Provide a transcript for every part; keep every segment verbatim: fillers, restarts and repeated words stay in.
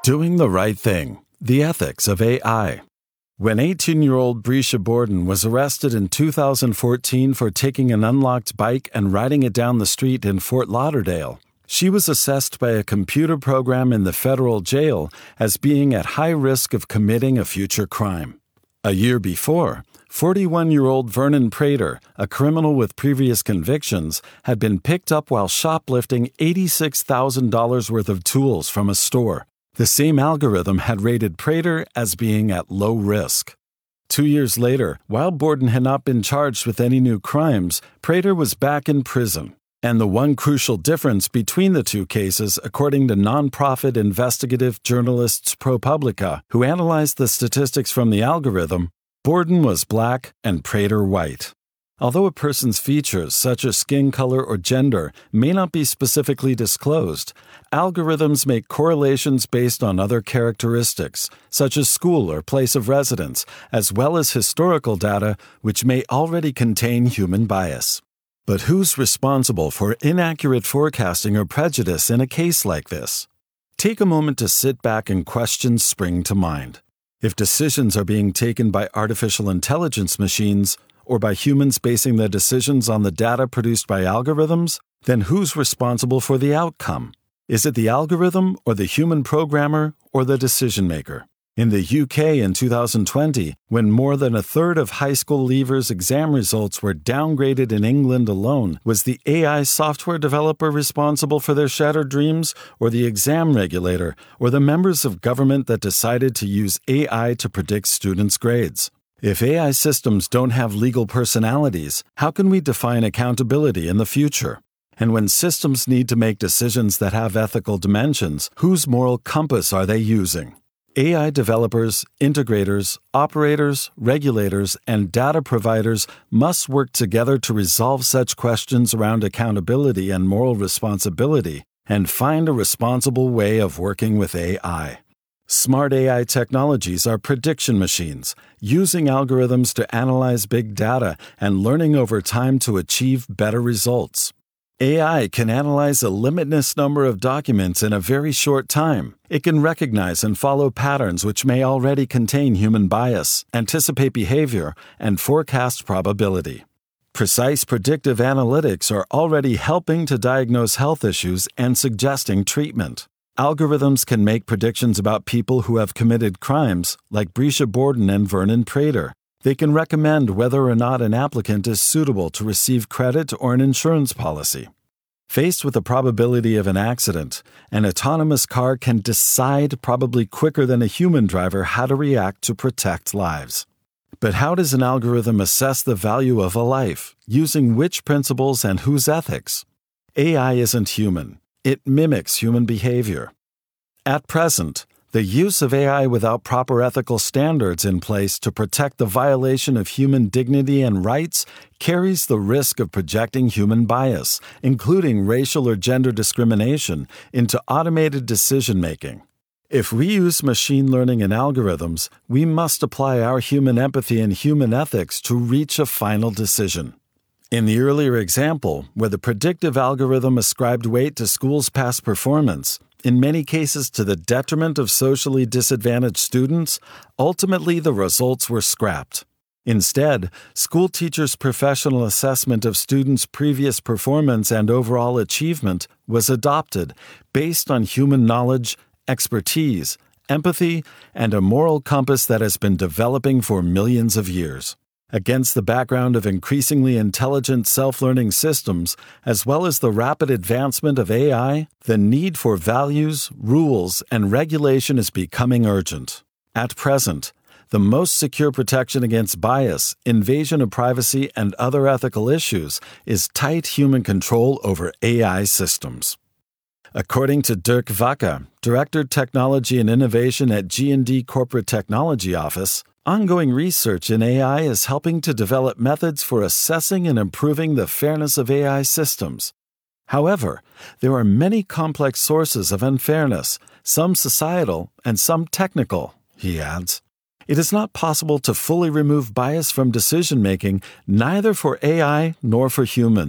Doing the right thing. The ethics of A I. When eighteen-year-old Brescia Borden was arrested in two thousand fourteen for taking an unlocked bike and riding it down the street in Fort Lauderdale, she was assessed by a computer program in the federal jail as being at high risk of committing a future crime. A year before, forty-one-year-old Vernon Prater, a criminal with previous convictions, had been picked up while shoplifting eighty-six thousand dollars worth of tools from a store. The same algorithm had rated Prater as being at low risk. Two years later, while Borden had not been charged with any new crimes, Prater was back in prison. And the one crucial difference between the two cases, according to nonprofit investigative journalists ProPublica, who analyzed the statistics from the algorithm, Borden was black and Prater white. Although a person's features, such as skin color or gender, may not be specifically disclosed, algorithms make correlations based on other characteristics, such as school or place of residence, as well as historical data, which may already contain human bias. But who's responsible for inaccurate forecasting or prejudice in a case like this? Take a moment to sit back and questions spring to mind. If decisions are being taken by artificial intelligence machines, or by humans basing their decisions on the data produced by algorithms, then who's responsible for the outcome? Is it the algorithm or the human programmer or the decision maker? In the U K in two thousand twenty, when more than a third of high school leavers' exam results were downgraded in England alone, was the A I software developer responsible for their shattered dreams, or the exam regulator, or the members of government that decided to use A I to predict students' grades? If A I systems don't have legal personalities, how can we define accountability in the future? And when systems need to make decisions that have ethical dimensions, whose moral compass are they using? A I developers, integrators, operators, regulators, and data providers must work together to resolve such questions around accountability and moral responsibility and find a responsible way of working with A I. Smart A I technologies are prediction machines, using algorithms to analyze big data and learning over time to achieve better results. A I can analyze a limitless number of documents in a very short time. It can recognize and follow patterns which may already contain human bias, anticipate behavior, and forecast probability. Precise predictive analytics are already helping to diagnose health issues and suggesting treatment. Algorithms can make predictions about people who have committed crimes, like Brescia Borden and Vernon Prater. They can recommend whether or not an applicant is suitable to receive credit or an insurance policy. Faced with the probability of an accident, an autonomous car can decide probably quicker than a human driver how to react to protect lives. But how does an algorithm assess the value of a life, using which principles and whose ethics? A I isn't human. It mimics human behavior. At present, the use of A I without proper ethical standards in place to protect the violation of human dignity and rights carries the risk of projecting human bias, including racial or gender discrimination, into automated decision-making. If we use machine learning and algorithms, we must apply our human empathy and human ethics to reach a final decision. In the earlier example, where the predictive algorithm ascribed weight to schools' past performance, in many cases to the detriment of socially disadvantaged students, ultimately the results were scrapped. Instead, school teachers' professional assessment of students' previous performance and overall achievement was adopted based on human knowledge, expertise, empathy, and a moral compass that has been developing for millions of years. Against the background of increasingly intelligent self-learning systems, as well as the rapid advancement of A I, the need for values, rules, and regulation is becoming urgent. At present, the most secure protection against bias, invasion of privacy, and other ethical issues is tight human control over A I systems. According to Dirk Wacker, Director Technology and Innovation at G and D Corporate Technology Office, ongoing research in A I is helping to develop methods for assessing and improving the fairness of A I systems. However, there are many complex sources of unfairness, some societal and some technical, he adds. It is not possible to fully remove bias from decision-making, neither for A I nor for humans.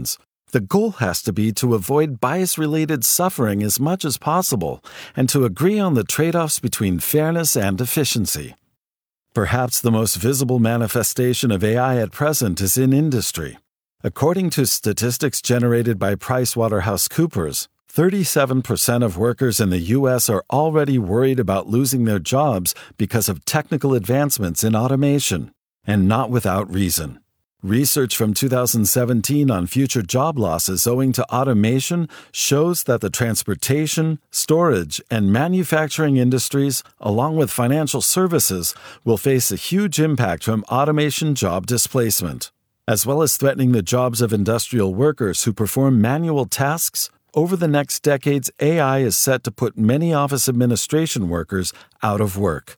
The goal has to be to avoid bias-related suffering as much as possible and to agree on the trade-offs between fairness and efficiency. Perhaps the most visible manifestation of A I at present is in industry. According to statistics generated by PricewaterhouseCoopers, thirty-seven percent of workers in the U S are already worried about losing their jobs because of technical advancements in automation, and not without reason. Research from two thousand seventeen on future job losses owing to automation shows that the transportation, storage, and manufacturing industries, along with financial services, will face a huge impact from automation job displacement. As well as threatening the jobs of industrial workers who perform manual tasks, over the next decades, A I is set to put many office administration workers out of work.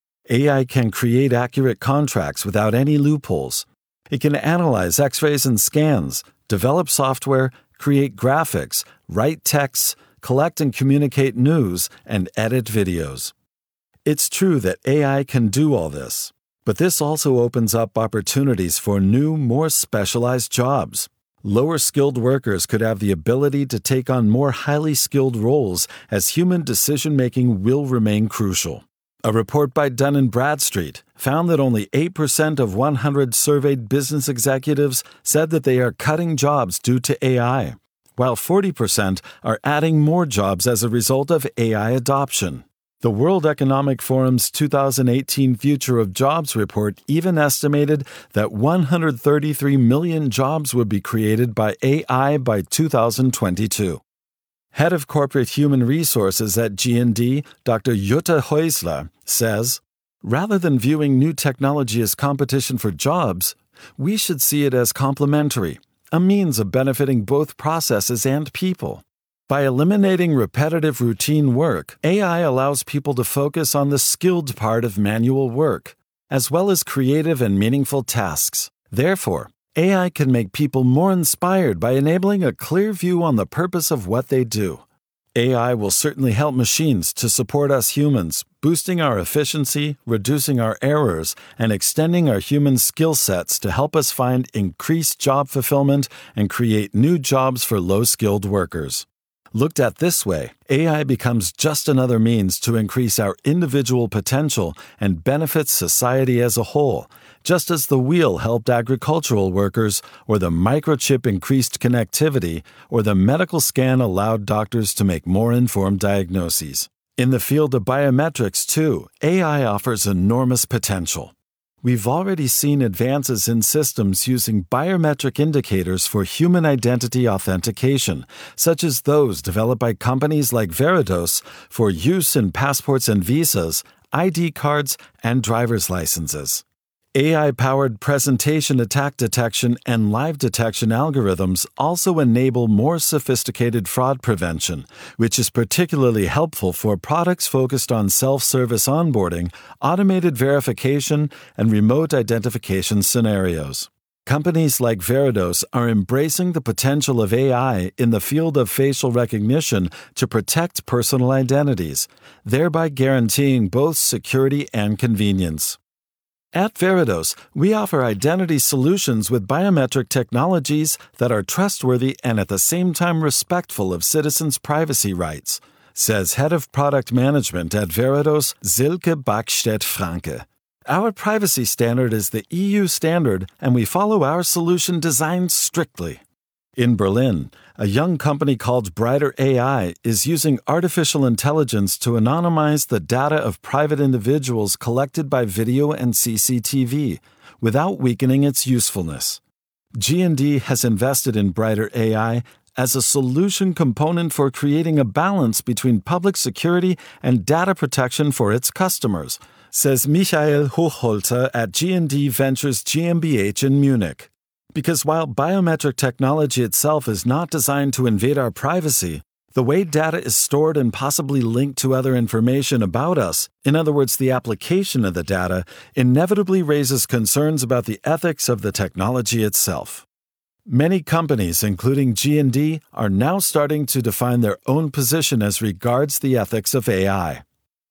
A I can create accurate contracts without any loopholes. It can analyze X-rays and scans, develop software, create graphics, write texts, collect and communicate news, and edit videos. It's true that A I can do all this, but this also opens up opportunities for new, more specialized jobs. Lower-skilled workers could have the ability to take on more highly skilled roles as human decision-making will remain crucial. A report by Dun and Bradstreet found that only eight percent of one hundred surveyed business executives said that they are cutting jobs due to A I, while forty percent are adding more jobs as a result of A I adoption. The World Economic Forum's two thousand eighteen Future of Jobs report even estimated that one hundred thirty-three million jobs would be created by A I by two thousand twenty-two. Head of Corporate Human Resources at G and D, Doctor Jutta Häusler, says, "Rather than viewing new technology as competition for jobs, we should see it as complementary, a means of benefiting both processes and people. By eliminating repetitive routine work, A I allows people to focus on the skilled part of manual work, as well as creative and meaningful tasks. Therefore, A I can make people more inspired by enabling a clear view on the purpose of what they do. A I will certainly help machines to support us humans, boosting our efficiency, reducing our errors, and extending our human skill sets to help us find increased job fulfillment and create new jobs for low-skilled workers. Looked at this way, A I becomes just another means to increase our individual potential and benefits society as a whole, just as the wheel helped agricultural workers, or the microchip increased connectivity, or the medical scan allowed doctors to make more informed diagnoses. In the field of biometrics, too, A I offers enormous potential. We've already seen advances in systems using biometric indicators for human identity authentication, such as those developed by companies like Veridos for use in passports and visas, I D cards, and driver's licenses. A I-powered presentation attack detection and live detection algorithms also enable more sophisticated fraud prevention, which is particularly helpful for products focused on self-service onboarding, automated verification, and remote identification scenarios. Companies like Veridos are embracing the potential of A I in the field of facial recognition to protect personal identities, thereby guaranteeing both security and convenience. At Veridos, we offer identity solutions with biometric technologies that are trustworthy and at the same time respectful of citizens' privacy rights, says Head of Product Management at Veridos, Silke Backstedt-Franke. Our privacy standard is the E U standard, and we follow our solution design strictly. In Berlin, a young company called Brighter A I is using artificial intelligence to anonymize the data of private individuals collected by video and C C T V without weakening its usefulness. G and D has invested in Brighter A I as a solution component for creating a balance between public security and data protection for its customers, says Michael Hochholzer at G and D Ventures GmbH in Munich. Because while biometric technology itself is not designed to invade our privacy, the way data is stored and possibly linked to other information about us, in other words, the application of the data, inevitably raises concerns about the ethics of the technology itself. Many companies, including G and D, are now starting to define their own position as regards the ethics of A I.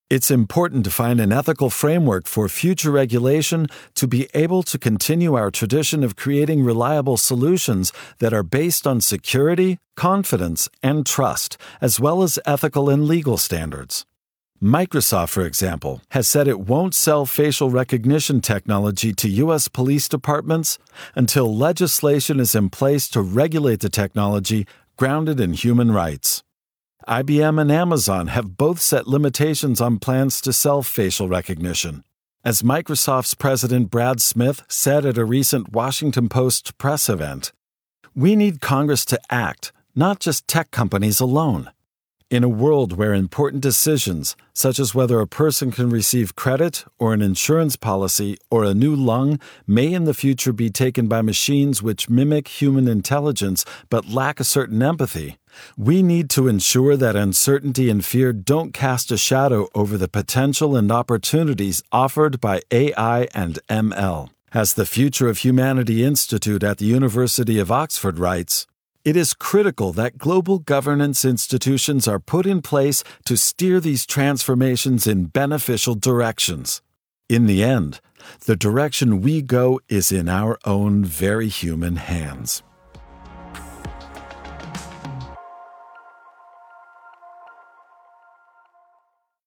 It's important to find an ethical framework for future regulation to be able to continue our tradition of creating reliable solutions that are based on security, confidence, and trust, as well as ethical and legal standards. Microsoft, for example, has said it won't sell facial recognition technology to U S police departments until legislation is in place to regulate the technology grounded in human rights. I B M and Amazon have both set limitations on plans to sell facial recognition. As Microsoft's president Brad Smith said at a recent Washington Post press event, "We need Congress to act, not just tech companies alone." In a world where important decisions, such as whether a person can receive credit or an insurance policy or a new lung, may in the future be taken by machines which mimic human intelligence but lack a certain empathy, we need to ensure that uncertainty and fear don't cast a shadow over the potential and opportunities offered by A I and M L. As the Future of Humanity Institute at the University of Oxford writes, "It is critical that global governance institutions are put in place to steer these transformations in beneficial directions. In the end, the direction we go is in our own very human hands."